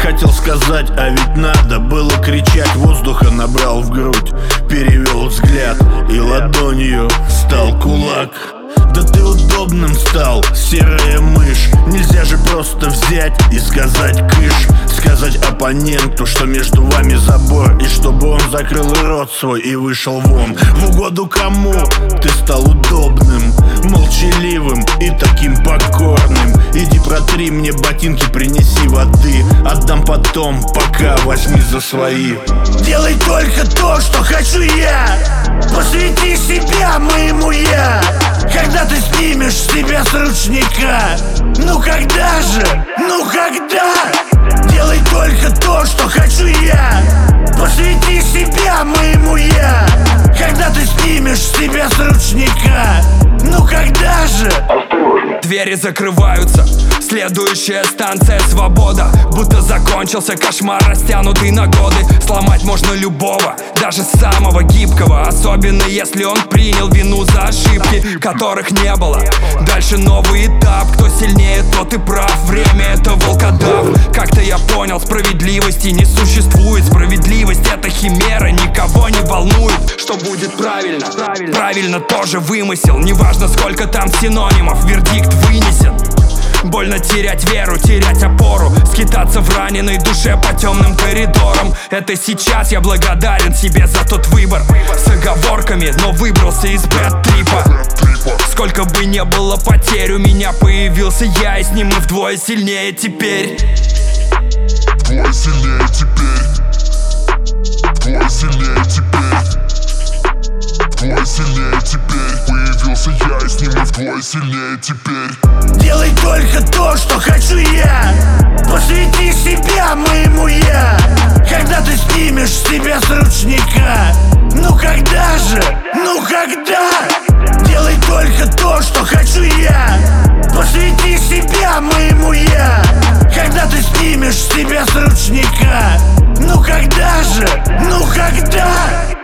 хотел сказать, а ведь надо было кричать. Воздуха набрал в грудь, перевел взгляд, и ладонью стал кулак. Да ты удобным стал, серая мышь. Нельзя же просто взять и сказать кыш. Сказать оппоненту, что между вами забор, и чтобы он закрыл рот свой и вышел вон. В угоду кому ты стал удобным, молчаливым и таким покорным. Иди протри мне ботинки, принеси воды, отдам потом, пока возьми за свои. Делай только то, что хочу я, посвяти себя моему я. Когда ты снимешь себя с ручника? Ну когда же? Ну когда? Делай только то, что хочу я, посвяти себя моему я. Когда ты снимешь себя с ручника? Ну когда же? Двери закрываются, следующая станция свобода. Будто закончился кошмар, растянутый на годы. Сломать можно любого, даже самого гибкого, особенно если он принял вину за ошибки, которых не было. Дальше новый этап, кто сильнее, тот и прав. Время — это волкодав. Как-то я понял, справедливости не существует. Справедливость — это химера, никого не волнует. Что будет правильно? Правильно тоже вымысел. Неважно, сколько там синонимов, вердикт вынесен. Больно терять веру, терять опору, скитаться в раненой душе по темным коридорам. Это сейчас я благодарен себе за тот выбор, с оговорками, но выбрался из бэд-трипа. Сколько бы не было потерь, у меня появился я, и с ним мы вдвое сильнее теперь. Вдвое сильнее теперь. Вдвое сильнее теперь. Вдвое сильнее теперь. Появился я, и с ним мы вдвое сильнее теперь. Делай только то, что хочу я, посвяти себя моему я. Когда ты снимешь себя с ручника? Ну когда же? Ну когда? Делай только то, что хочу я, посвяти себя моему я. Когда ты снимешь себя с ручника? Ну когда же? Ну когда?